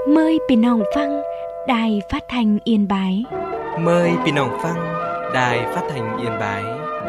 Mờiพี่น้องฟังĐài Phát thanh Yên Bái. Mời พี่น้องฟัง Đài Phát thanh Yên Bái.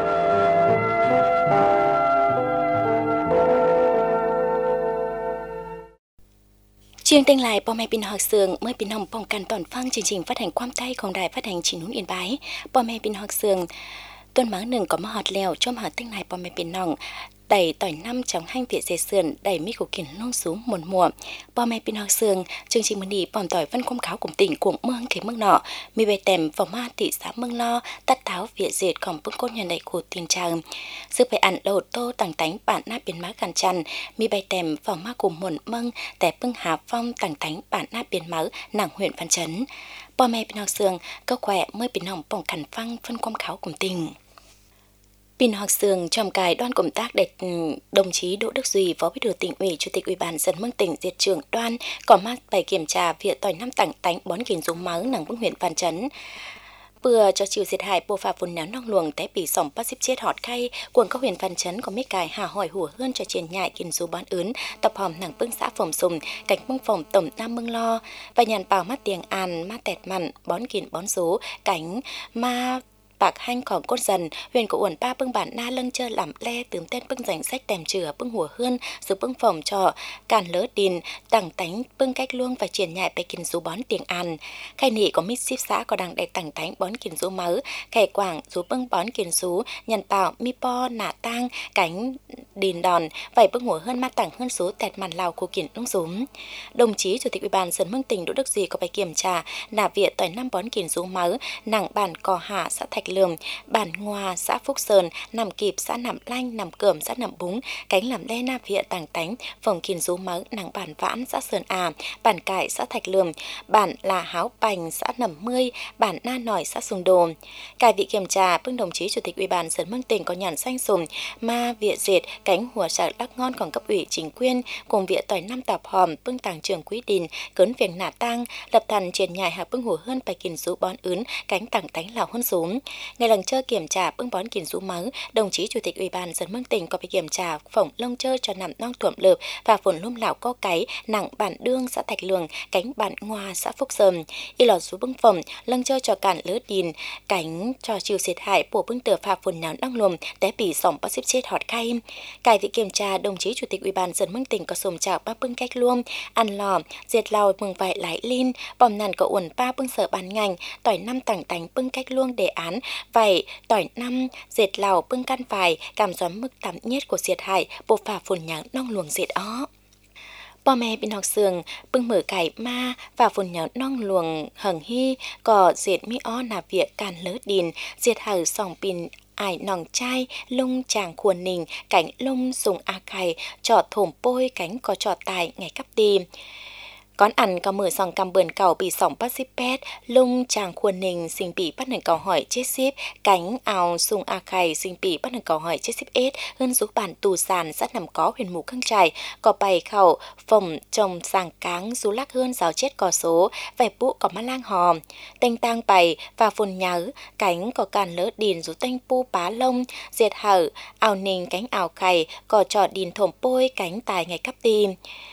Chương trình lại bò mẹ bình học sường mới bình hồng bồngกันtoàn phăng chương trình phát hành quam tayของĐài Phát hành Chỉ Núi Yên Bái. Bò mẹ bình học sường tuần mángหนึ่งcó mà hot lèo trong hot tinh này bò mẹ bình nòng đẩy tỏi năm trong hang tiệ dê sườn đẩy mi của kiến lông xuống một mùa bò mẹ bình học sường chương trình mình đi bòm tỏi văn công kháo cùng tỉnh cùng mương kế mương nọ mi bày tèm vào ma thị xã mương lo tắt tháo việt dệt còn bưng côn nhân đại của tiền tràng sư phải ăn đầu tô tàng tánh bản na biến má gần chăn mi bày tèm vào ma cùng muộn mươngแต่bưng hà phong tàng tánh bản na biến máu nàng huyện văn chấn bò mẹ bình học sường có khỏe mới bình hồng bỏng khẩn phăng phân công kháo cùng tỉnh. Bình học sường trong cài đoan công tác để đồng chí Đỗ Đức Duy, Phó Bí thư Tỉnh ủy, Chủ tịch Ủy ban dân mương tỉnh diệt trưởng đoan có mặt bài kiểm tra việc tỏi năm tảng tánh bón kiến dùng máu nàng bưng huyện Văn Chấn. Vừa cho chịu thiệt hại bộ phà phun náo nong luồng té bị sòng bắt xếp chết họt khay quần các huyện Văn Chấn có mấy cài hà hỏi hùa hơn cho triển nhại kiến du bón ướn tập hòm nàng bưng xã phòng sùng cảnh bưng phòng tổng nam mương lo và nhàn bảo mắt tiền an mắt tẹt mặn bón kiến bón số cảnh ma bạc hanhของcốt dần huyện của uẩn ba bưng bản na lưng chơi làm le tướm tên bưng danh sách tèm chửa bưng hùa hơn rồi bưng phòng trò càn lỡ đìn tảng tánh bưng cách luông và triển nhạiไปกินซูbón tiền an khai nỉ có mít ship xã có đằng đại tảng tánh bónกินซูmớ khẻ quảng sú bưng bónกินsú nhàn bảo mi po nả tang cánh đìn đòn vậy bưng hùa hơn ma tảng hơn số tẹt màn lào của kiển lung súm đồng chí Chủ tịch Ủy ban dân mương tỉnh Đỗ Đức Duy có bài kiểm tra nả viện tỏi năm bónกินsú mớ nặng bản cò hạ xã Thạch Lường, bản Ngoà xã Phúc Sơn, nằm kịp xã Nạm Lanh, nằm Cẩm xã Nạm Búng, cánh làm đe na viện tàng tánh, phòng kiền rú mớ nặng bản Vãn xã Sơn À, bản Cải xã Thạch Lường, bản là Háo Bành xã Nậm Mươi, bản Na Nỏi xã Sùng Đồ. Cải vị kiểm tra, bưng đồng chí Chủ tịch Ủy ban dân mương tỉnh có nhàn xanh sùng, ma viện dệt cánh hùa sở đắc ngon còn cấp ủy chính quyền cùng viện tỏi năm tạp hòm bưng tàng trường quý đình cấn việc nả tang lập thần triển nhại hạ bưng hùa hơn bài kiền rú bón ướn cánh tàng tánh lào hơn xuống. Ngày lần chơi kiểm tra bưng bón kiến rú mớ, đồng chí Chủ tịch Ủy ban dân mương tỉnh có phải kiểm tra phỏng lông chơi cho nằm non thuộm lợp và phồn lum lão có cái nặng bản Đương xã Thạch Lường, cánh bản Ngoà xã Phúc Sơn. Y lọt rú bưng phỏng lông chơi cho cản lỡ đìn, cánh cho chịu thiệt hại bộ bưng tờ phà phồn nháo đong lùm té bị sòng bắt xếp chết họt khay. Cải vị kiểm tra đồng chí Chủ tịch Ủy ban dân mương tỉnh có sồm chào ba bưng cách luông, ăn lò, diệt lò mừng vải lái linh, bòm nàn có uẩn ba bưng sở ban ngành, tỏi năm tảng tánh bưng cách luông đề án vậy tỏi năm dệt lào bưng căn vải cảm gióm mức tắm nhất của diệt hại bộ phà phồn nháng nong luồng dệt ó bò mẹ bình học sường bưng mở cải ma và phồn nháng nong luồng hằng hy cỏ dệt mi ó nà việc càn lỡ đìn dệt hở sòng pin ải nòng chai lông chàng khuôn nình cánh lông dùng a cày trọ thổm bôi cánh có trọ tài ngày cắp đi con ăn có mở sòng cầm bườn cầu bị sòng bắt xếp pet lung chàng khuôn nình sinh bị bắt nền cầu hỏi chết ship cánh ào sung a khay sinh bị bắt nền cầu hỏi chết ship ết hơn giúp bản tù sàn rất nằm có huyền mù căng trải có bày khẩu phồng trồng sàng cáng rú lắc hơn rào chết có số vẹp bụ có má lang hò tênh tang bày và phồn nhớ cánh có càn lỡ đìn rú tênh pu bá lông diệt hở ào nình cánh ào khay có trọ đìn thổm bôi cánh tài ngày cắp tim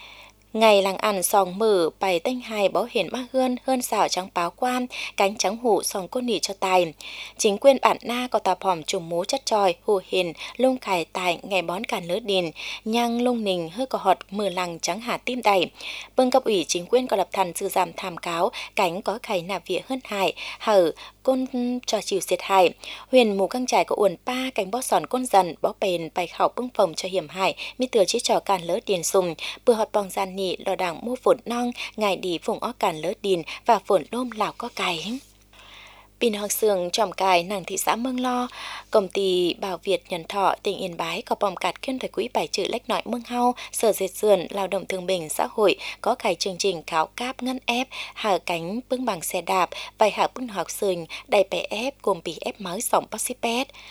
ngày làng ăn sòng mở bày tênh hài báo hiển mắc hơn xảo trắng báo quan cánh trắng hủ sòng côn nỉ cho tài chính quyền bản na có tạp hòm trùng mố chất tròi hù hiền lung khải tài ngày bón càn lỡ đìn nhang lung nình hơi có họt mở làng trắng hà tim đầy bưng cấp ủy chính quyền có lập thần sự giảm tham cáo cánh có khải nạp vía hơn hại hở côn cho chịu thiệt hại huyền mù căng trải có uẩn pa cánh bó sòn côn dần bó bền bày khảo bưng phòng cho hiểm hại mi từa chỉ trò càn lỡ điền sùng bừa họt bong gian nị lò đảng mua phồn nong ngày đi phùng ó càn lỡ điền và phồn lôm lào có cái Bình học sường tròm cài nàng thị xã Mương Lo, công ty Bảo Việt Nhân Thọ tỉnh Yên Bái có bom cạt kiên phải quỹ bài trừ lách nội Mương Hau, sở dệt sườn lao động thương binh xã hội có cài chương trình khảo cáp ngân ép, hạ cánh bưng bằng xe đạp, vài hạ bưng học sường đầy bè ép gồm bị ép mới sòng bác sĩ pet.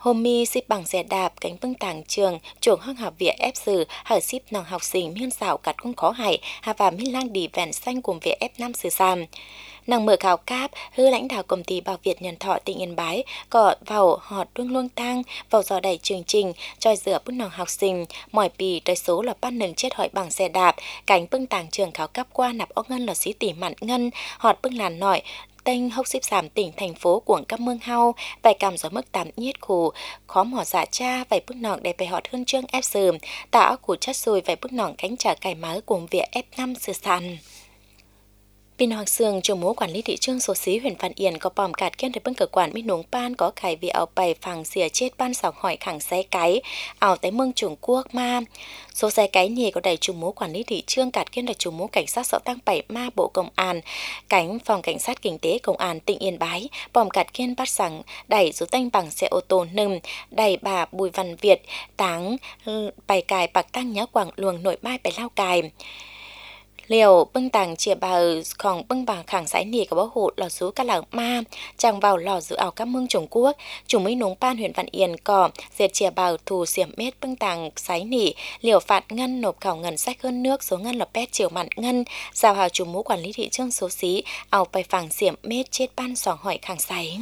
hôm mi ship bằng xe đạp cánh bưng tàng trường chuồng hăng học viện ép sử hở ship nàng học sinh miên xảo cắt cũng khó hại hà và miên lang đi vẹn xanh cùng viện ép năm sử sam nàng mở khảo cáp hư lãnh đạo công ty Bảo Việt Nhân Thọ tỉnh Yên Bái có vào họ đương luông tang vào dò đẩy chương trình trôi rửa bức nàng học sinh mỏi pì tới số là ban nừng chết hỏi bằng xe đạp cánh bưng tàng trường khảo cáp qua nạp ốc ngân là xí tỷ mặn ngân họt bưng làn nọi tên hốc xếp giảm tỉnh thành phố cuồng các mương hau vài cảm gió mức tạm nhiết khủ khó mỏ giả cha vài bức nòng để bày họt hương trương ép sườn tạo củ chất sùi vài bức nòng cánh trả cải máu cùng việc ép năm sửa sàn. Pin Hoàng Sương chủ mối quản lý thị trường số xí huyện Văn Yên có bòm cạt kiên để bưng cơ quan minh nướng pan có khải vì ảo bày phẳng xìa chết ban sòng hỏi khẳng xe cái ảo tới mương Trung Quốc ma số xe cái nhì có đầy chủ mối quản lý thị trường cạt kiên là chủ mối cảnh sát sở tăng 7 ma bộ công an cánh phòng cảnh sát kinh tế công an tỉnh Yên Bái bòm cạt kiên bắt sẵn đẩy số tanh bằng xe ô tô nâng đẩy bà Bùi Văn Việt táng bài cài bạc tăng nhớ quảng luồng nội mai bài lao cài liều bưng tàng chia bào còn bưng bằng khẳng sái nỉ có bảo hộ lò số các làng ma chẳng vào lò giữ ảo các mương Trung Quốc chủ mấy núng pan huyện Văn Yên cỏ diệt chia bào thù xiểm mét bưng tàng sái nỉ liều phạt ngân nộp khảo ngân sách hơn nước số ngân là pet chiều mặn ngân giao hào chủ mũ quản lý thị trường số xí ảo bài phẳng xiểm mét chết ban sòng hỏi khẳng sái.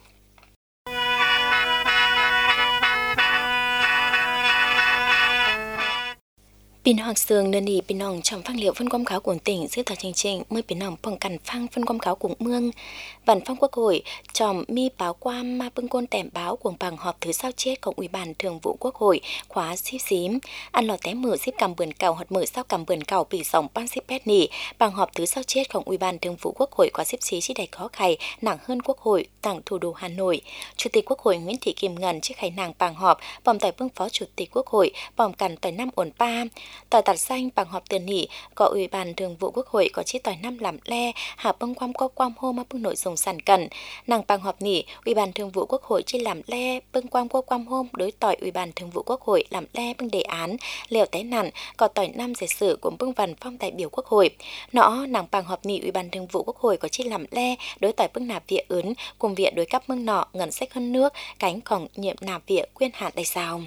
Pin Hoàng Sương nên đi pin nòng trong phang liệu phân quang kháo của tỉnh giữa thời chương trình mới pin nòng bằng cẩn phang phân quang kháo của mương văn phòng quốc hội tròm mi báo qua ma bưng côn tèm báo của bằng họp thứ sao chết của ủy ban thường vụ quốc hội khóa xíp xím ăn lò té mở xíp cầm bườn cầu hoặc mở sao cầm bườn cầu bị sòng ban xíp pet nỉ bằng họp thứ sao chết của ủy ban thường vụ quốc hội khóa xíp xí chỉ đầy khó khải nặng hơn quốc hội tặng thủ đô Hà Nội chủ tịch quốc hội Nguyễn Thị Kim Ngân chiếc khải nàng bằng họp bòm tại vương phó chủ tịch quốc hội bòm cằn tại năm ổn ba tỏi tạt xanh bằng họp tiền nỉ có ủy ban thường vụ quốc hội có chi tỏi năm làm le hạ bưng quam có quam hô mà bưng nội dung sản cần nàng bằng họp nỉ ủy ban thường vụ quốc hội chi làm le bưng quam có quam hôm đối tỏi ủy ban thường vụ quốc hội làm le bưng đề án liều té nặn có tỏi năm giải sử của bưng văn phong đại biểu quốc hội nó nàng bằng họp nỉ ủy ban thường vụ quốc hội có chi làm le đối tỏi bưng nạp vía ướn cùng vía đối cấp mương nọ ngân sách hơn nước cánh còn nhiệm nạp vía quyên hạn đại sao.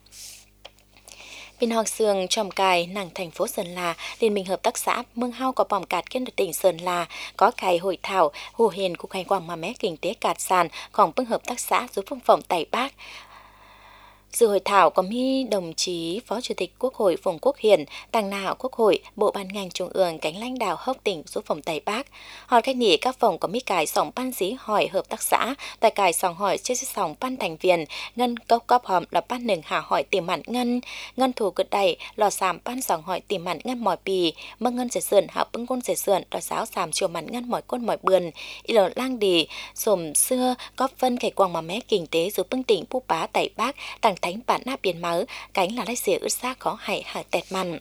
Pin Hoàng Sương tròm cài nàng thành phố Sơn La liên minh hợp tác xã Mương Hau có bòm cạt kiên được tỉnh Sơn La có cài hội thảo hồ hiền cục hành quảng mà mé kinh tế cạt sànของbưng hợp tác xã giúp phương phẩm Tây Bắc. Dự hội thảo có mi đồng chí Phó Chủ tịch Quốc hội Phùng Quốc Hiền, Tàng Nạo Quốc hội, Bộ ban ngành Trung ương cánh lãnh đạo hốc tỉnh giúp phòng Tây Bắc. Hỏi cách nỉ các phòng có mi cài sòng ban dí hỏi hợp tác xã, tại cài sòng hỏi trên sòng ban thành viên, ngân cốc cóp hòm là ban hนึ่งhạ hỏi tìm mặn ngân thủ cực đầy lò sàm ban sòng hỏi tìm mặn ngân mỏi pì, mơ ngân sẽ sườn hạ bưng côn sẽ sườn lò sáo sàm chiều mặn ngân mỏi côn mỏi bườn, ý lò lang đi, sồm xưa góp phân kẻ quang mà mé kinh tế giúp bưng tỉnh Pú Bá Tây Bắc, tàng thánh bản na biển máu cánh là lái xỉa ướt xác khó hại hại tẹt mặn.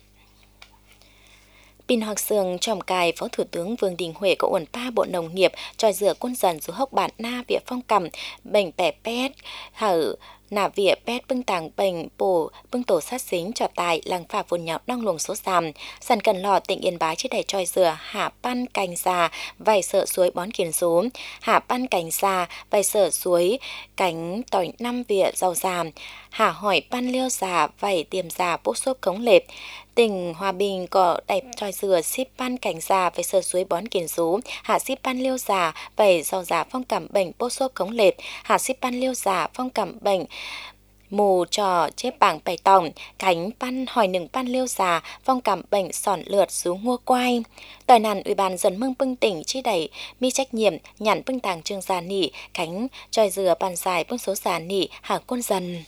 Pin Hoàng Sương tròm cài Phó Thủ tướng Vương Đình Huệ có uẩn pa Bộ Nông nghiệp tròi rửa quân dần xuống hốc bản na vỉa phong cầm bệnh bẻ pét hở nà vỉa pét bưng tàng bệnh bổ bưng tổ sát xính trò tài làng phà vốn nhạo đong luồng số sàm sàn cần lò tỉnh Yên Bái chế đầy tròi rửa hạ pan cành già vài sợ suối bón kiền số hạ pan cành già vài sợ suối cánh tỏi năm vỉa rau già hạ hỏi pan liêu già vài tiềm già bốc xốp cống lệp tỉnh Hòa Bình có đẹp tròi rửa ship pan cành già vài sợ suối bón kiền số hạ ship pan liêu già vài rau già phong cảm bệnh bốc xốp cống lệp hạ ship pan liêu già phong cảm bệnh mù trò chế bảng bày tổng cánh pan hỏi nừng pan liêu già phong cảm bệnh sòn lượt rú ngua quai tỏi nàn ủy ban dần mương bưng tỉnh chi đẩy mi trách nhiệm nhặn bưng tàng trường già nỉ cánh tròi dừa bàn dài bưng số già nỉ hạ côn dần.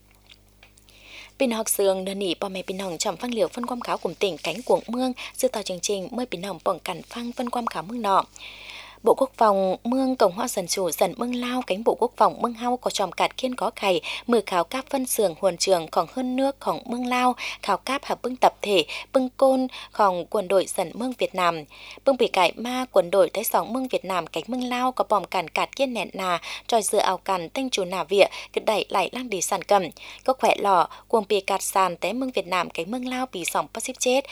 Pin Học Sương đơn nỉ bò mẹ pin hồng trong phang liệu phân quam kháo cùng tỉnh cánh cuồng mương dự tàu chương trình mới pin hồng bỏng cản phang phân quam kháo mương nọ. Bộ Quốc phòng Mương Cộng hòa Dân chủ dần Mương Lao cánh Bộ Quốc phòng Mương Hau có tròm cạt kiên có khải mở khảo cáp phân xưởng huồn trườngของhơn nướcของMương Lao khảo cáp hợp bưng tập thể bưng cônของquân đội dần Mương Việt Nam bưng bị cải ma quân đội tới sòng Mương Việt Nam cánh Mương Lao có bòm cản cạt kiên nẹn nà tròi dừa ảo cằn tinh chủ nà vịa cứ đẩy lại lang đi sàn cầm có khỏe lò cuồng bị cạt sàn tới Mương Việt Nam cánh Mương Lao bị sòng Pacific chết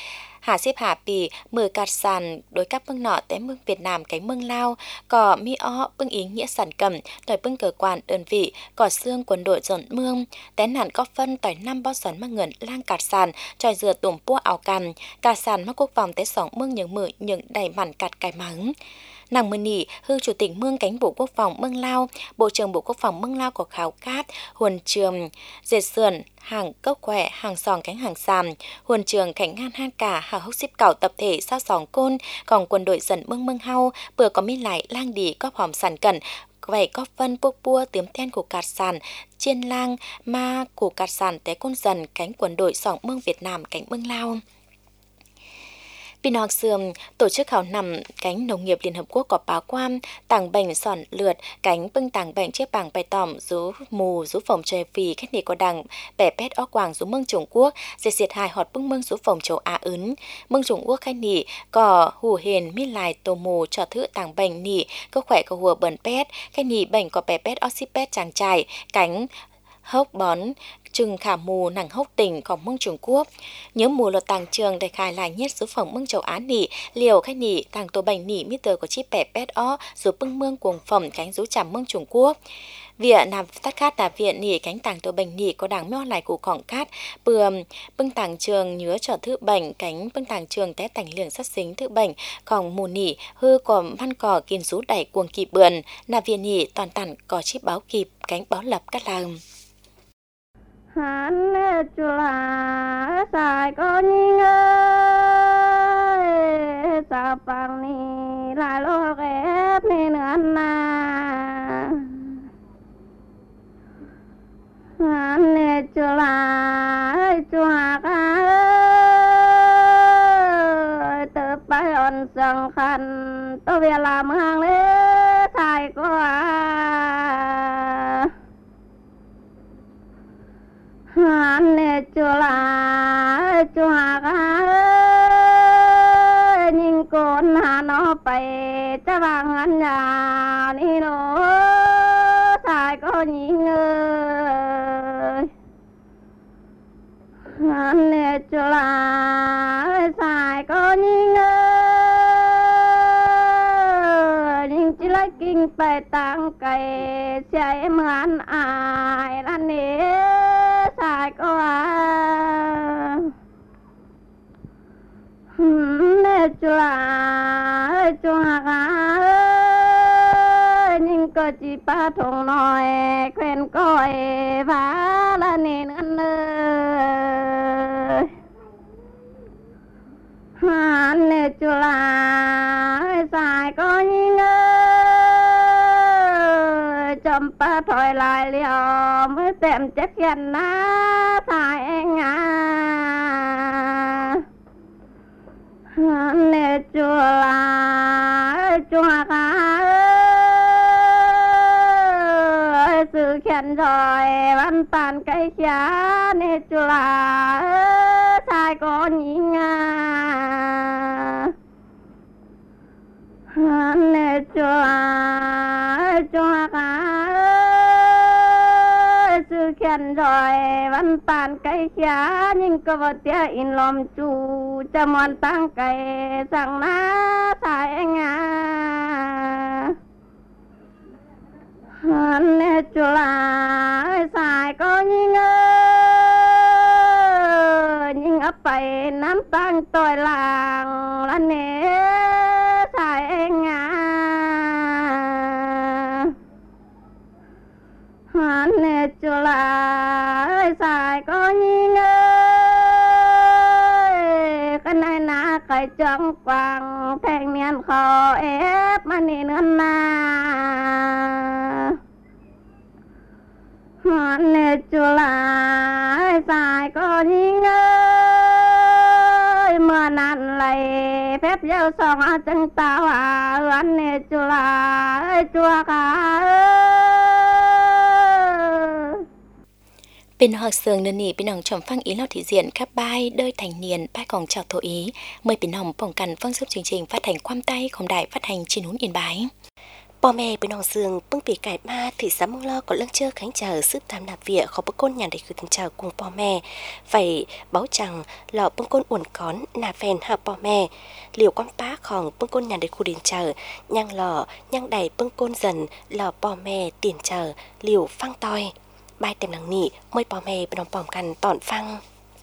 หาปีมือกัดสันโดยกับเมืองเนาะแต่เมืองเวียดนามcáiเมืองลาวก็มีอ้อเปิ้งý nghĩa sản cầmต่อยเปิ้งcơ quan đơn vị có xương quân đội dọn mương té nạn có phânต่อยnăm bao sắn mắc ngẩn lang cạt sàn tròi dừa tủm pua ảo cằm cạt sàn mắc quốc phòng té sóng mương những mự những đầy mặn cạt cái mắng nàng mơ nỉ hư chủ tịch mương cánh bộ quốc phòng mương Lao, bộ trưởng bộ quốc phòng mương Lao có khảo cát huân trường dệt sườn hàng cốc khỏe hàng sòn cánh hàng sàm huân trường cảnh ngan han cả hàng hốc xíp cảo tập thể sao sòng côn còn quân đội dần mương mương hau bữa có mi lại lang đi có hòm sản cẩn vậy có phân bốc bua tiếm then của cạt sàn chiên lang ma của cạt sàn té côn dần cánh quân đội sòng mương Việt Nam cánh mương Lao. Pin học sườn tổ chức khảo nằm cánh nông nghiệp Liên Hợp Quốc có báo quan tàng bệnh sòn lượt cánh bưng tàng bệnh chiếc bảng bày tỏm rú mù rú phòng trời phì khách này có đằng bẻ pét ó quàng rú mương Trung Quốc diệt hại họt bưng mương rú phòng châu Á ấn mương Trung Quốc khách nỉ có hù hền mi lại tổ mù cho thứ tàng bệnh nỉ có khỏe có hùa bẩn pét khách nỉ bệnh có bẻ pét oxipet chàng trải cánh hốc bón trừng khả mù nặng hốc tỉnhของmương Trung Quốc nhớ mù lột tàng trường để khai lại nhất số phòng mương châu Á nỉ liều khách nỉ tàng tổ bệnh nỉ mít tờ của chi bẻ pét ó số bưng mương cuồng phẩm cánh rú chằm mương Trung Quốc Viện nằm tắt khát là viện nỉ cánh tàng tổ bệnh nỉ có đảng meo lại của khỏng cát bưng tàng trường nhớ cho thứ bệnh cánh bưng tàng trường té tành liềng sát xính thứ bệnh còn mù nỉ hư có văn cỏ kiên rú đẩy cuồng kịp bườn là viện nỉ toàn tản có chi báo kịp cánh báo lập các làng hắn chula sai có nhìn ơi sao bằng ni lại lo ghép nên ăn na hắn chula chua cá từ bay on sang khăn tôi về làm hàng lễ sai có hắn chula cá nhìn con nó bay cha vàng ăn nhà đi nó sai có nhìn ơi hắn chula sai có nhìn ơi nhìn chỉ lấy kinh bay tăng cây chạy mà ăn ai ăn nè sai có chua cá nhưng có chỉ ba thùng nói quen coi và là nên ăn ơi hắn chua sai có nhưng chấm ba thôi lại liều mới xem chắc chắn na sai anh à hắn chua cá sự khen rồi văn tàn cây giá nè chua sai có nhìn hắn chua cá sự khen rồi văn tàn cây giá nhưng có vật tia in lom chu cho mòn tăng cây sang ná sai anh à hắn chula sai có nhìn nhưng ấp bay nắm tăng tôi làng là nè sai anh à hắn chula sai có nhìn cái này na cái trong quang thanh niên khó ép mà nên hơn na hắn chula sai có nhìn mưa nặn lại phép giao song chân tao à hắn chua cá Bên học sường nền nỉ bên hồng trầm phăng ý lo thị diện các bài đôi thành niên bài còn chào thổ ý mời bên hồng bỏng cần phân giúp chương trình phát hành quam tayของđài phát hành trên hún Yên Bái Bò mẹ bên nòng giường bưng bị cải ma thì sáng mong lo có lưng chơ khánh chờ sức tam nạp vía khó bưng côn nhà để gửi tình chờ cùng bò mẹ vậy báo chẳng lọ bưng côn uẩn cón nà phèn hạ bò mẹ liều quan bá khòng bưng côn nhà để khu điện chờ nhang lọ nhang đầy bưng côn dần lọ bò mẹ tiền chờ liều phăng toi bài tem nằng nị mới bò mẹ bên nòng bòmกันtọn phăng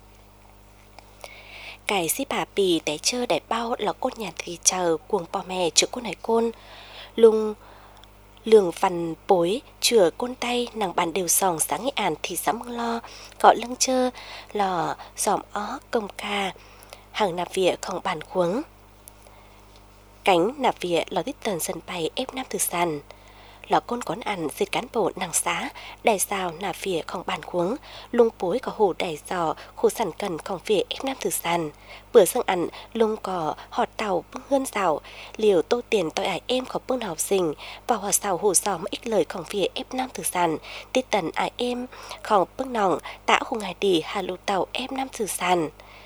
cải xí bà bì té chơ để bao lọ côn nhà thì chờ cuồng bò mẹ chữa côn này côn lung lường văn bối chừa côn tay nàng bàn đều sòng sáng nghệ ản thì sắm lo gọi lưng chơ lò giòm ó công ca hàng nạp vỉa không bàn khuống cánh nạp vỉa lò tít tần sân bay ép nam từ sàn lò côn cón ăn diệt cán bộ nàng xá đài xào nạp vỉa không bàn khuống lung bối có hồ đài giò khu sàn cần không vỉa ép nam từ sàn bữa sang ăn lung cò họt tàu bưng hươn rào liều tô tiền tội ải em có bưng học sinh vào hòa xào hủ giò mà ít lời không vỉa ép nam từ sàn tít tần ải em không bưng nòng tạ hùng hải đi hà lụ tàu ép nam từ sàn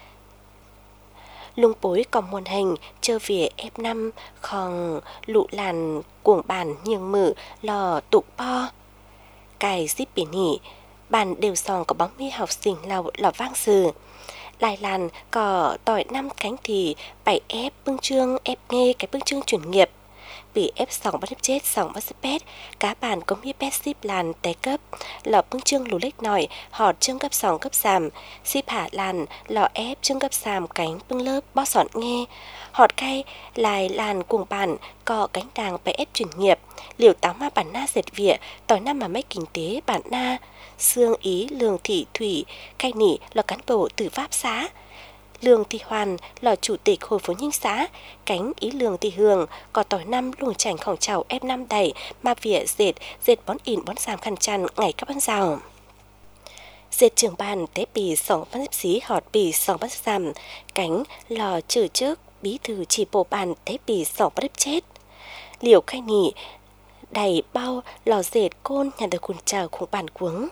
lung bối còn muôn hình chơ vỉa ép năm khòng lụ làn cuồng bàn nhường mử lò tụ po cài zip bỉ nỉ bàn đều sòng có bóng mi học sinh lò vang sừ lại làn có tỏi năm cánh thì bảy ép bưng trương ép nghe cái bưng trương chuyển nghiệp bị ép sòng bắt chết sòng bắt pet cá bàn có mi pet ship làn té cấp lò bưng trương lù lếch nổi họt trương cấp sòng cấp sàm ship hạ làn lò ép trương cấp sàm cánh bưng lớp bó sọn nghe họt cay lại làn cùng bàn có cánh đàng bé ép chuyển nghiệp liều táo ma bản na dệt vỉa tỏi năm mà mấy kinh tế bản na xương ý lường thị thủy cay nỉ là cán bộ từ pháp xá lường thị hoàn là chủ tịch hội phố nhinh xã cánh ý lường thị hường có tỏi năm luồng chảnh khổng chào ép năm đầy mà vỉa dệt bón ỉn bón sàm khăn chăn ngày các bán rào dệt trường bàn tế bì sòng bán xếp xí họt bì sòng bán sàm cánh lò trừ trước bí thư chỉ bộ bàn tế bì sòng bán chết liều cay nỉ đầy bao lò dệt côn nhà được cuốn trào khung bàn cuống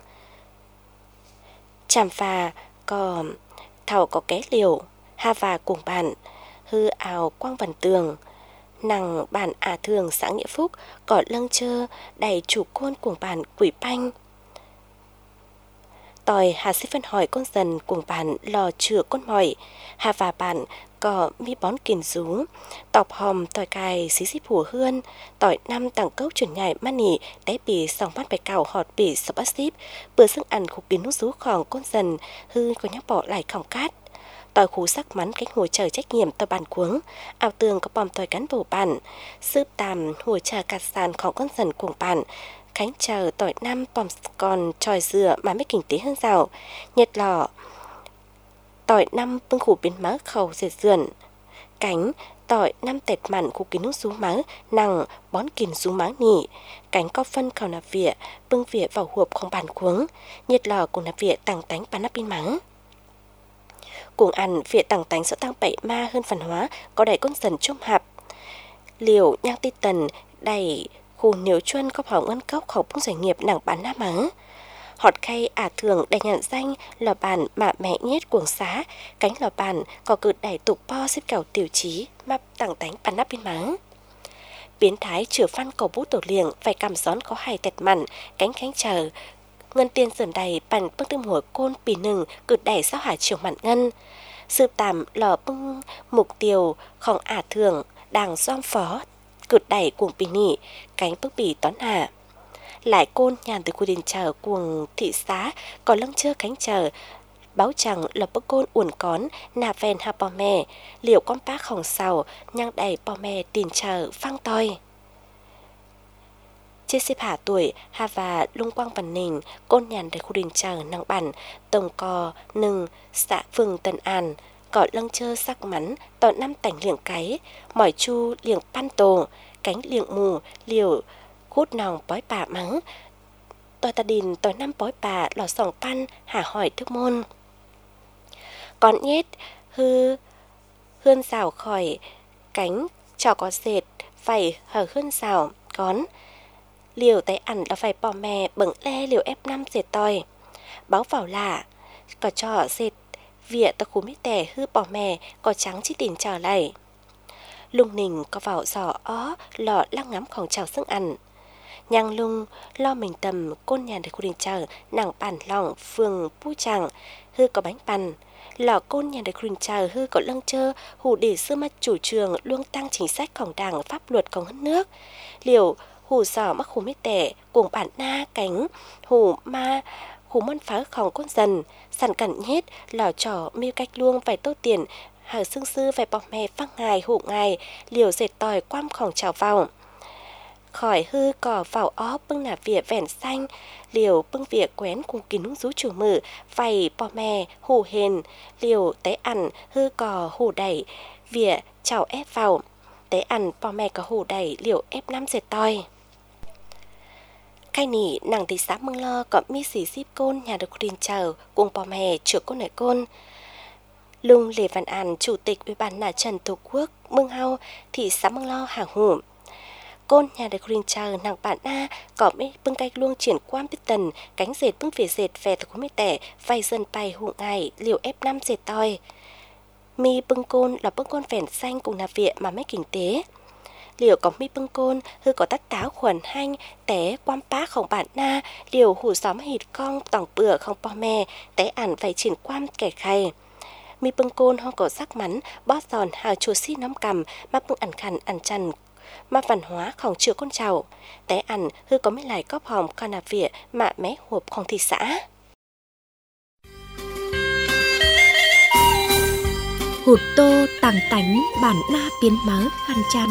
chàm phà có thảo có ké liều ha và cùng bàn hư ảo quang văn tường nàng bàn thường xã nghĩa phúc có lâng chơ đầy chủ côn cùng bàn quỷ panh tòi hà sĩ phân hỏi con dần cùng bàn lò chữa con mỏi hà và bàn có mi bón kiền rú tọp hòm tòi cài xí xí phù hươn tỏi năm tặng cốc chuyển nhảy man nỉ té bì sòng bắt bài cào họt bì sập bát xíp bữa sức ăn khúc kiến nút rú khòng con dần hư có nhắc bỏ lại khòng cát tỏi khú sắc mắn cánh hồi chờ trách nhiệm tòa bàn cuống ảo tường có bòm tỏi cán bổ bàn sướp tàm hồi chờ cạt sàn khòng con dần cùng bàn khánh chờ tỏi năm bòm còn tròi dừa mà mới kinh tế hơn giàu nhiệt lò tỏi năm bưng khủ biến má khẩu dệt dườn cánh tỏi năm tẹt mặn khủ kín nước xuống má nằng bón kín xuống má nỉ cánh có phân khẩu nạp vỉa bưng vỉa vào hộp không bàn cuống nhiệt lò cùng nạp vỉa tàng tánh bàn nắp pin mắng cùng ăn vỉa tàng tánh sẽ tăng bậy ma hơn văn hóa có đầy con dần trông hạp liều nhang tít tần đầy khu nếu chuân có hỏng ngân cốc khẩu bưng doanh nghiệp nàng bán nắp mắng họt khay thường để nhận danh lò bàn mà mẹ nhét cuồng xá cánh lò bàn có cự đẩy tục po xếp kèo tiểu trí mà tặng tánh bàn nắp bên mắng biến thái chửa văn cầu bút tổ liềng phải cầm gión có hai tẹt mặn cánh khánh chờ ngân tiền dần đầy bàn bưng tương hủa côn bì nừng cự đẩy sao hả chiều mặn ngân sư tàm lò bưng mục tiêu khòng thường đàng doam phó cự đẩy cuồng bì nỉ cánh bức bì toán hạ lại côn nhàn từ khu đình chờ cuồng thị xã có lưng chơ cánh chờ báo chẳng lập bức côn uẩn cón nà ven hà bò mè liệu con bác khổng sào nhang đầy bò mè tiền chờ phăng toi trên xếp hạ tuổi hà và lung quang văn nình côn nhàn từ khu đình chờ năng bản tổng cò nừng xã phường Tân An có lưng chơ sắc mắn tỏ năm tảnh liệng cái mỏi chu liệng pan tổ cánh liệng mù liều hút nòng bói bà mắng tòa ta đình tòa năm bói bà lò sòng pan hà hỏi thức môn còn nhét hươn xào khỏi cánh trò có dệt phải hở hươn xào con liều tay ăn là phải bỏ mè bẩn le liều ép năm dệt tòi báo vào lạ có trò dệt vỉa ta khú mít tẻ hư bỏ mè có trắng chi tiền trở lại Lung nình có vào giò ó lọ lăng ngắmของchào sức ăn. Nhang lung lo mình tầm côn nhà để khu đình chờ nàng bản lòng phường pu chẳng hư có bánh bàn. Lọ côn nhà để khu đình chờ hư có lăng chơ hủ để xưa mắt chủ trường luôn tăng chính sáchของđảng pháp luậtของđất nước. Liệu hủ giò mắc hủ mít tẻ cuồng bản na cánh hủ ma hủ môn pháของcon dần sẵn cẩn hết lò trò miêu cách luông vài tô tiền hở xương sư vài bọc mè phăng ngài hủ ngài liều dệt tòi quamของtrào vào khỏi hư cỏ vào ó bưng nà vỉa vẻn xanh liều bưng vỉa quén cùng kín nung rú chủ mử vầy bò mè hủ hền liều té ăn hư cỏ hủ đẩy vỉa chảo ép vào té ăn bò mè có hủ đẩy liều ép năm dệt tòi. Khai nỉ nàng thị xã Mương Lo có mi xỉ ship côn nhà được đình chờ cùng bò mè chữa côn nội côn. Lung Lê Văn An chủ tịch Ủy ban Mặt trận Tổ quốc Mương Hau thị xã Mương Lo hàng hủ. Côn nhà được đình chờ nàng bạn na có mi bưng cách luông triển quan biết tần cánh dệt bưng về dệt về thực mi tẻ vay dân bay hụ ngài liều F5 dệt tòi. Mi bưng côn là bưng côn vẻn xanh cùng nạp viện mà mấy kinh tế. Liều có mi bưng côn hư có tắt táo khuẩn hanh té quam pá không bản na liều hủ xóm hịt con tỏng bừa không po mè té ản phải triển quan kẻ khay mi bưng côn ho có sắc mắn bót giòn hào chua xi nắm cầm mà bưng ẩn khăn ẩn chăn mà văn hóa không chữa con chào té ản hư có mấy lại cóp hòm con nạp vỉa mạ mé hộp không thị xã. Hụt tô tàng tánh bản na biến mớ khăn chăn.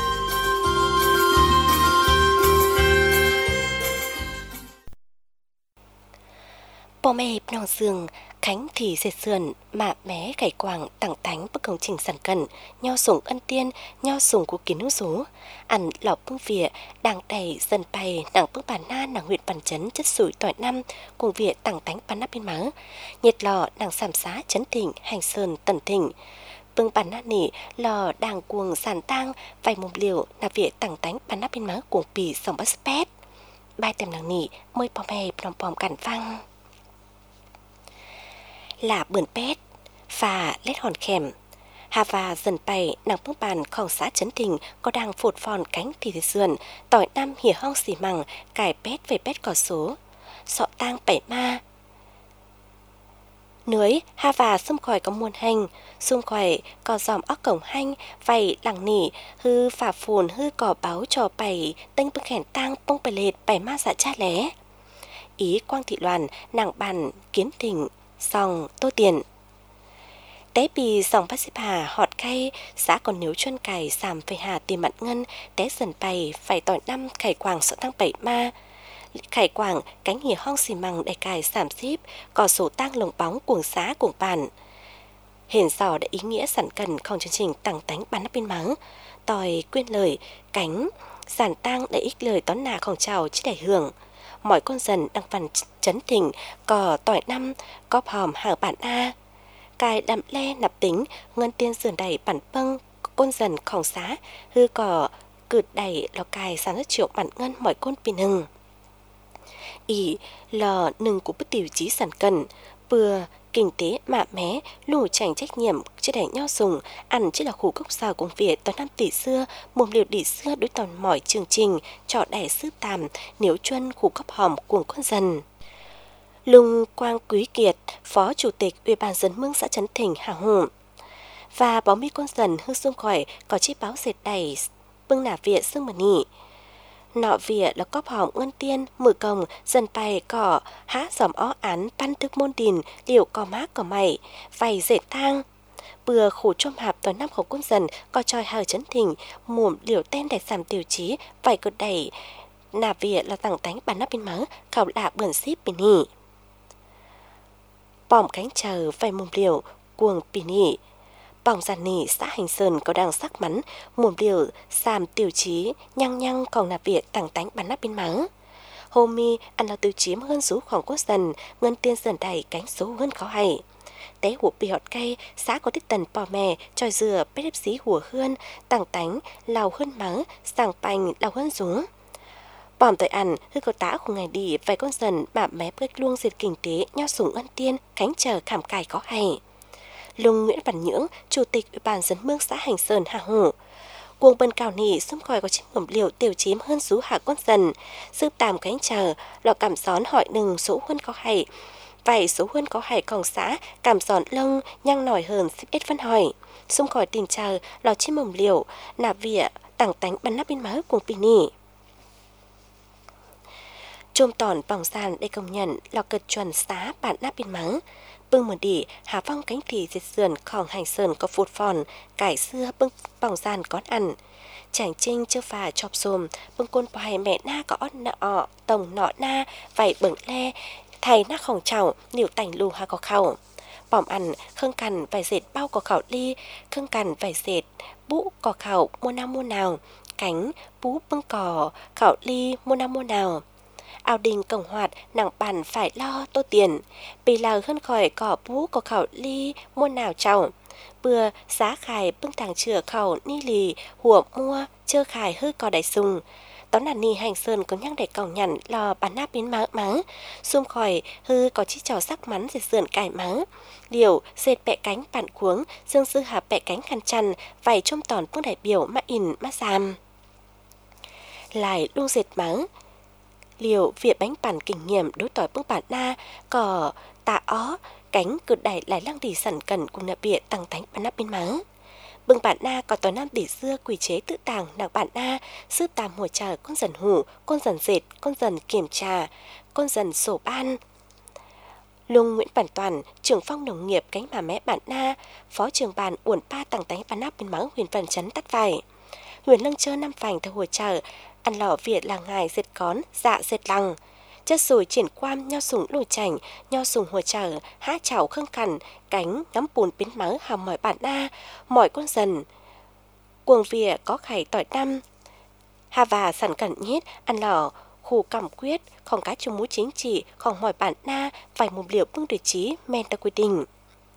Bò mè nòng giường khánh thì dệt sườn mạ mé cải quàng tặng tánh bất công trình sản cần nho sủng ân tiên nho sủng của kiến hữu số ăn lọc bưng vỉa đang đầy dần bày nàng bưng bản na nàng huyện bản chấn chất sủi tỏi năm cùng vỉa tặng tánh bản na bên mớ nhiệt lò nàng sàm xá chấn thịnh hành sơn tần thịnh bưng bản na nỉ lò đàng cuồng sàn tang vài mồm liều nạp vỉa tặng tánh bản na bên mớ cuồng pì sòng bát spét bài tem nàng nỉ môi bò mè pom cản văng là bươn pét và lết hòn khèm hà và dần bày nàng bưng bànของxã Trấn Thịnh có đang phột phòn cánh thì sườn tỏi năm hỉa hong xì mằng cải pét về pét cỏ số sọ tang bảy ma nưới hà và xâm khỏi có muôn hành xung khỏi có dòm óc cổng hanh vầy lằng nỉ hư phà phồn hư cỏ báo trò bày tênh bưng khẻn tang bông bày lệt bảy ma dạ cha lé ý Quang Thị Loan nàng bàn Kiến Thịnh sòng tô tiền té bì sòng bát xếp hà họt cay xã còn nếu chuyên cày sàm phải hà tiền mặn ngân té dần bày phải tỏi năm khải quàng sợ tăng bảy ma khải quàng cánh hỉa hong xì mằng để cài sàm xíp có số tang lồng bóng cuồng xã cuồng bàn hển dò đã ý nghĩa sẵn cần không chương trình tặng tánh bán nắp bên mắng tòi quyên lời cánh giản tang để ích lời tón nà không chào chứ để hưởng mọi con dần đang văn Trấn Thịnh có tỏi năm có hòm hàng bản a cài đậm le nạp tính ngân tiên sườn đầy bản pâng con dầnของxã hư cỏ cượt đầy lò cài sản xuất triệu bản ngân mọi con pin hừng ý lò nừng của bất tiểu chí sản cần vừa kinh tế mạ mé lù chảnh trách nhiệm chứ để nho dùng ăn chứ là khu gốc xào công việc toàn năm tỷ xưa mồm liều đỉ xưa đối toàn mỏi chương trình trọ đẻ sư tàm nếu chuân khu cấp hòm cuồng con dần Lung Quang Quý Kiệt phó chủ tịch Ủy ban dân Mương xã Trấn Thịnh hàng hùng và bóng mi con dần hư xung khỏi có chi báo dệt đầy bưng nả vỉa xương mà nỉ nọ vỉa là cóp hỏng ngân tiên mử công dần bày cỏ há giòm ó án pan thức môn đình liệu cò mát cỏ mày vầy dệt tang bừa khổ trôm hạp toàn năm khẩu quân dần có tròi hờ Trấn Thịnh mồm liều tên để giảm tiêu chí vầy cột đẩy nà vỉa là tặng tánh bàn nắp bên mớ khẩu lạ bẩn ship bên nỉ bỏm cánh chờ vầy mồm liều cuồng pì nỉ bỏng giàn nỉ xã Hành Sơn có đang sắc mắn mồm liều xàm tiêu chí nhăng nhăng còn nạp việc tặng tánh bàn nắp bên mớ hôm mi ăn là tiêu chí hơn số khoảng quốc dần ngân tiên dần đầy cánh số hơn khó hay té hụt bị họt cây xã có tích tần bò mè tròi dừa bếp đếp xí hùa hươn tặng tánh lào hơn mớ sàng pành lào hơn rúng bỏm tới ăn hư có tả của ngày đi vài con dần mà mé bếch luông diệt kinh tế nho sủng ân tiên cánh chờ khảm cài có hay Lung Nguyễn Văn Nhưỡng chủ tịch Ủy ban dân Mương xã Hành Sơn hà hủ Cuồng bần cào nỉ xung khỏi có chiếc mầm liều tiểu chím hơn sú hạ con dần, sư tàm cánh chờ, lọ cảm gión hỏi đừng số huân có hay. Vậy số huân có hay còn xã, cảm gión lông, nhăng nổi hơn xếp ít phân hỏi. Xung khỏi tình chờ, lọ chiếc mầm liều, nạp vỉa, tảng tánh bắn nắp bên má cuồng pì nỉ. Trôm tòn vòng sàn để công nhận lò cực chuẩn xá bản nắp bên mắng. Bưng một đỉ, hà phong cánh thì diệt sườn khỏng hành sơn có phụt phòn, cải xưa bưng vòng sàn có ăn. Chàng trinh chưa phà chọc xồm, bưng côn bài mẹ na có nọ, tổng nọ na, vảy bửng le, thầy na khổng chảo, niệu tảnh lù hà có khẩu. Bỏm ăn, khương cằn vài dệt bao có khẩu ly, khương cằn vài dệt, bũ có khẩu mua nào, cánh, bú bưng cỏ, khẩu ly mua nào. Ao đình cổng hoạt nặng bàn phải lo tô tiền, bì lào hơn khỏi cỏ bú có khẩu ly mua nào chào. Bừa giá khải bưng thẳng chữa khẩu ni lì hùa mua chơ khải hư cỏ đại sùng. Tón là ni hành sơn có nhắc để cổng nhằn lò bán nắp biến mắng, xung khỏi hư có chiếc trò sắc mắn dệt sườn cải mắng. Liều dệt bẹ cánh bản cuống, dương sư hà bẹ cánh khăn chăn, vảy trôm tòn phương đại biểu mà in mà giam. Lại luôn dệt mắng. Liều việc bánh bản kinh nghiệm đối tỏi bưng bản na, cỏ tạ ó, cánh cực đẩy lại lăng đỉ sẵn cần cùng nạp bịa tăng thánh bản nắp bên mắng. Bưng bản na có tỏi nam đỉ xưa quỷ chế tự tàng nặng bản na, sư tàm mùa trà con dần hủ, con dần dệt, con dần kiểm trà, con dần sổ ban. Lung Nguyễn Bản Toàn, trưởng phong nông nghiệp cánh bà mẹ bản na, phó trưởng bàn uẩn pa tăng thánh bản nắp bên mắng huyền phần chấn tắt vải. Huyền lưng chơ năm phành theo hồ trà, ăn lò Việt là ngài dệt cón, dạ dệt lăng. Chất rồi triển quam nho sùng lùi chảnh, nho sùng hồ trở, há chảo khương cằn, cánh ngắm bùn biến mắng hàm mỏi bản na, mỏi con dần. Cuồng vỉa có khải tỏi năm. Hà và sẵn cẩn nhít, ăn lò, khủ cảm quyết, không cá chung mũi chính trị, không mỏi bản na, vài một liệu bưng địa chí, men ta quy định.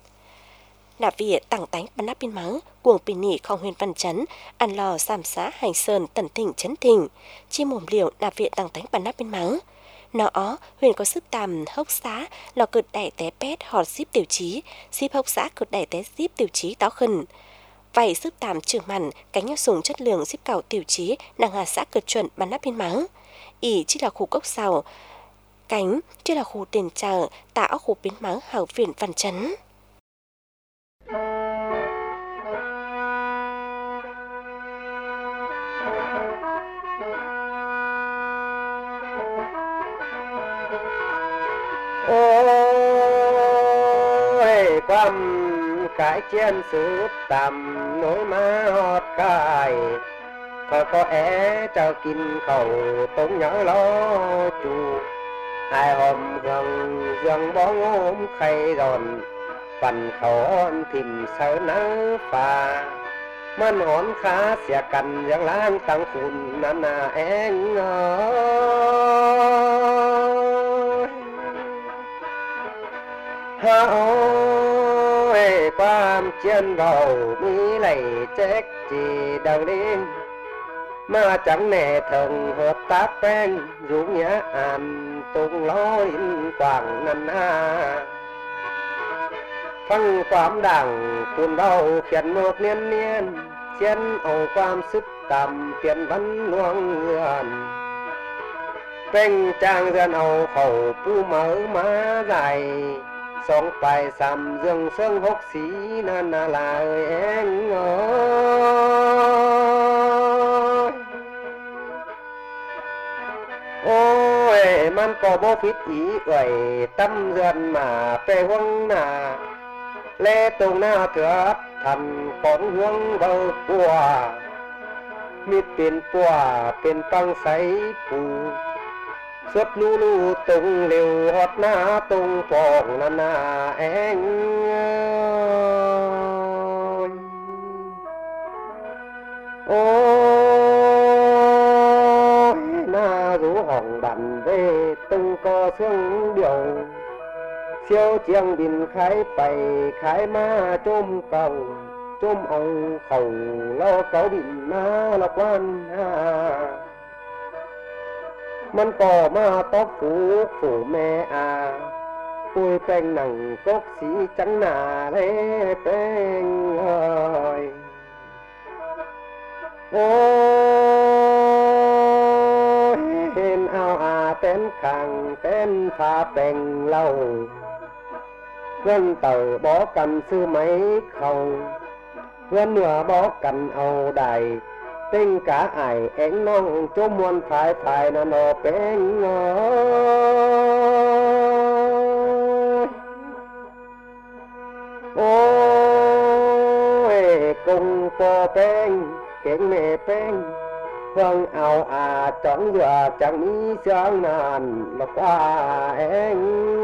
Nạp vỉa tặng tánh bắn nắp bên mắng, cuồng pì nỉ không huyền văn chấn, ăn lò giảm xã hành sơn tần thỉnh chấn thỉnh, chi mồm liều nạp vỉa tặng tánh bắn nắp bên mắng. Nó huyền có sức tàm hốc xá, lò cực đẩy té pét họt xíp tiểu chí, xíp hốc xá cực đẩy té xíp tiểu chí táo khẩn. Vậy sức tàm trường mặn, cánh nhau sùng chất lượng xíp cảo tiểu chí, nàng hà xã cực chuẩn bắn nắp bên mắng. Ý chỉ là khu cốc xào, cánh chỉ là khu tiền trà, tạo khu biến mắng hảo viện văn chấn. Ôi quăm cái chiến sứ tầm nối má hót cài, có é trao kinh khẩu tốn nhớ lo chủ. Ai hôm gần dần bóng ôm khay đòn, phần khẩu tìm sơ nắng phà. Mân hón khá xẻ cằn giang lang tăng phun nà nà em ơi. Hà ơi quam chiến vào mi lầy chết chỉ đầu đêm. Mà chẳng nè thần hợp tác quen rủ nhã an tung lối quảng năn a. Phăng quám đảng cuốn đầu khiển một niên niên, chiến ổ quam sức tầm tiền văn luông ngườn. Bên trang dân ổ khẩu pu mở má dài, sống phải xăm dương sương hốc xí nên là ơi em ơi. Ôi man có bố phít ý ơi tâm dần mà phê huông nà. Lê tùng na thưa thần con huông bầu bùa. Mít bên bùa bên băng sáy bù. Suốt lũ lũ tung liều hót na tung phòng nà nà em ơi. Ôi na rú hỏng đàn về tung co xương điều. Siêu chiang bình khai bày khai ma trôm cầu, trôm ông khẩu lo cáo bình ma là quan ha.มันก็มาตอกฝูแม่อาปุยแป้งหนังกกสีจังหนาเลยแป้งเอ้ยโอ้เห็นเอาเต้นขังเต้นพาแป่งเล่าเพื่อนเต่าบอกกันซื้อไหมเขาเพื่อนเหนือบอกกันเอาได้เต้งกะไอเอ็งน้องจมวนภายนั่นเป็นโอ้ยกงปอแป้งเก่งแม่แป้งเพิ่งเอาจ้องเดือจากนี้เสียงนานแล้วกว่าเอ็ง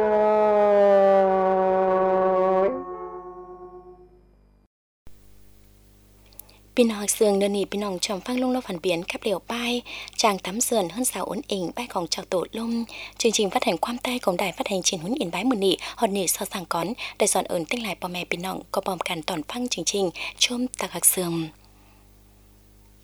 พี่น้องเสืองเดินหนีพี่น้องชมฟังลุงเราฝันเปลี่ยนขับเดี่ยวไปจางตำเสือนหุ่นสาวอ้นเองใบของเจ้าโตลมจริงๆphát hànhความใต้ของได้phát hànhชินหุ่นอินใบมือนี่ฮอนนี่ซอสังก้อนได้สอนเอิญติ้งหลายปอแม่พี่น้องก็พร้อมกันตอนฟังจริงๆชมตะคักเสือม